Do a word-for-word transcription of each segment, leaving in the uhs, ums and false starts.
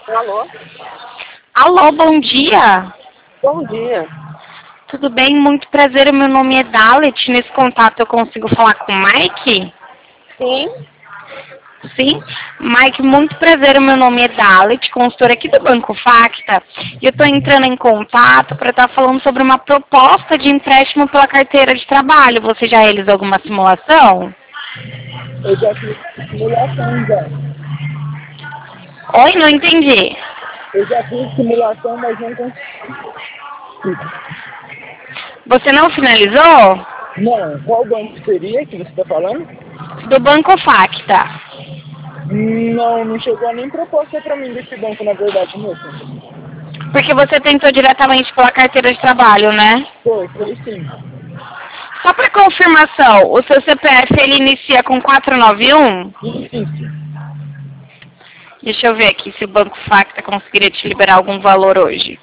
Alô? Alô, bom dia. Bom dia. Tudo bem? Muito prazer, o meu nome é Dalet. Nesse contato eu consigo falar com o Mike? Sim? Sim? Mike, muito prazer, o meu nome é Dalet, consultora aqui do Banco Facta. E eu estou entrando em contato para estar falando sobre uma proposta de empréstimo pela carteira de trabalho. Você já realizou alguma simulação? Eu já fiz simulação já. Oi, não entendi. Eu já fiz simulação, mas não consegui. Você não finalizou? Não, qual banco seria que você está falando? Do Banco Facta. Não, não chegou nem proposta para mim desse banco, na verdade, moça. Porque você tentou diretamente pela carteira de trabalho, né? Foi, foi sim. Só para confirmação, o seu C P F ele inicia com quatro nove um? Sim, sim, sim. Deixa eu ver aqui se o Banco Facta conseguiria te liberar algum valor hoje.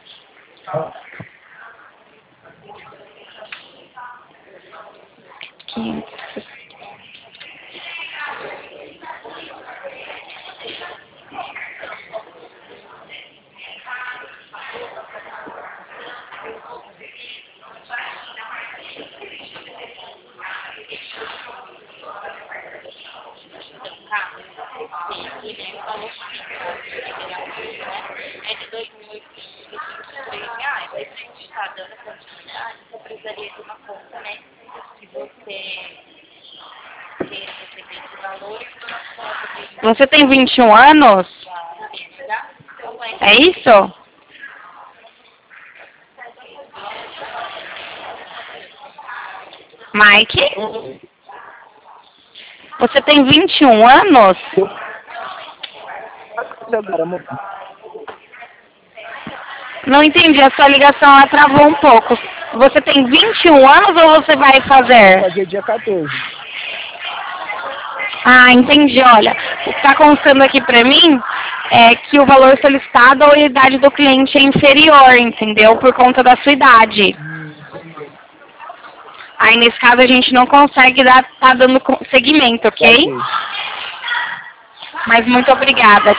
quinhentos. Você tem vinte e um anos? É isso? Mike? Você tem vinte e um anos? Agora, moça. Não entendi, a sua ligação ela travou um pouco. Você tem vinte e um anos ou você vai fazer? Fazer dia quatorze. Ah, entendi. Olha, o que está constando aqui para mim é que o valor solicitado ou a idade do cliente é inferior, entendeu? Por conta da sua idade. Aí, nesse caso, a gente não consegue dar, tá dando co- seguimento, ok? Ok. Mas muito obrigada.